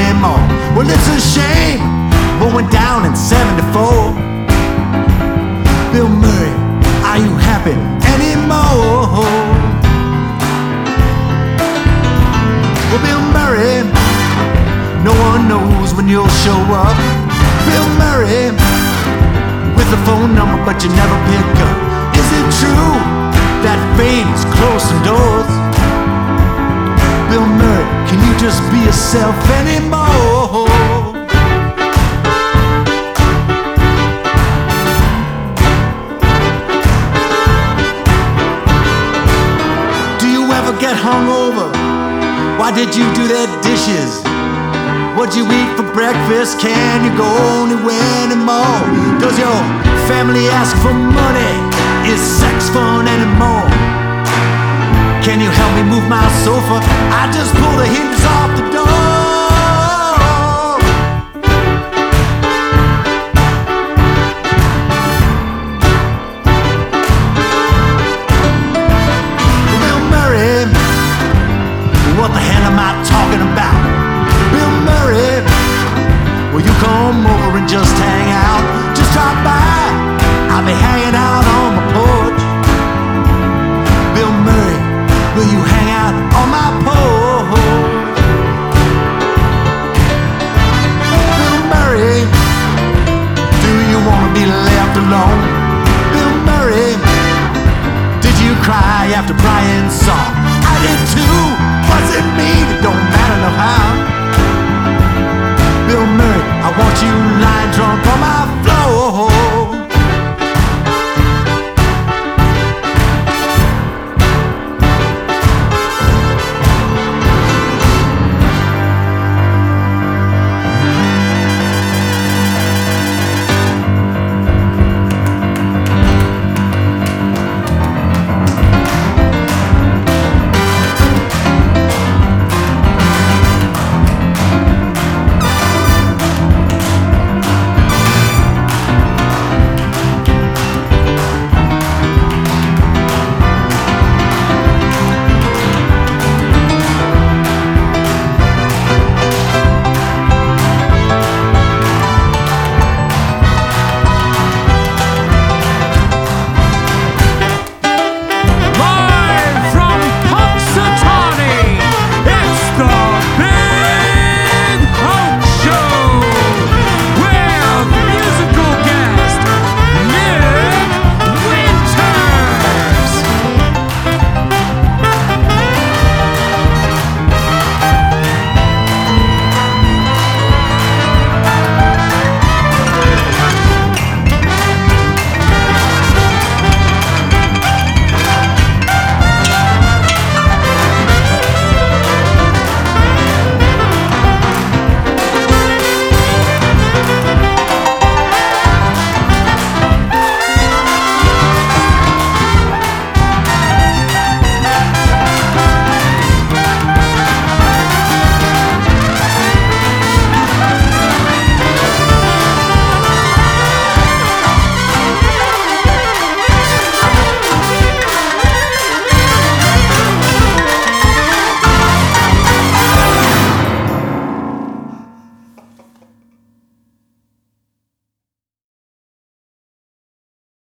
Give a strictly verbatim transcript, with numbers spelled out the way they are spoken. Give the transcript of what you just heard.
anymore. Well, it's a shame what went down in seventy-four. Bill Murray, are you happy anymore? Well, Bill Murray, no one knows when you'll show up. Bill Murray, with a phone number but you never pick up. Is it true that fame is closing doors? Bill Murray, can you just be yourself anymore? Do you ever get hungover? Why did you do their dishes? What'd you eat for breakfast? Can you go anywhere anymore? Does your family ask for money? Is sex fun anymore? Can you help me move my sofa? I just pull the hinges off the door. Bill Murray, what the hell am I talking about? Bill Murray, will you come over and just hang out? Just drop by, I'll be hanging out on my porch. Bill Murray, will you hang out on my porch?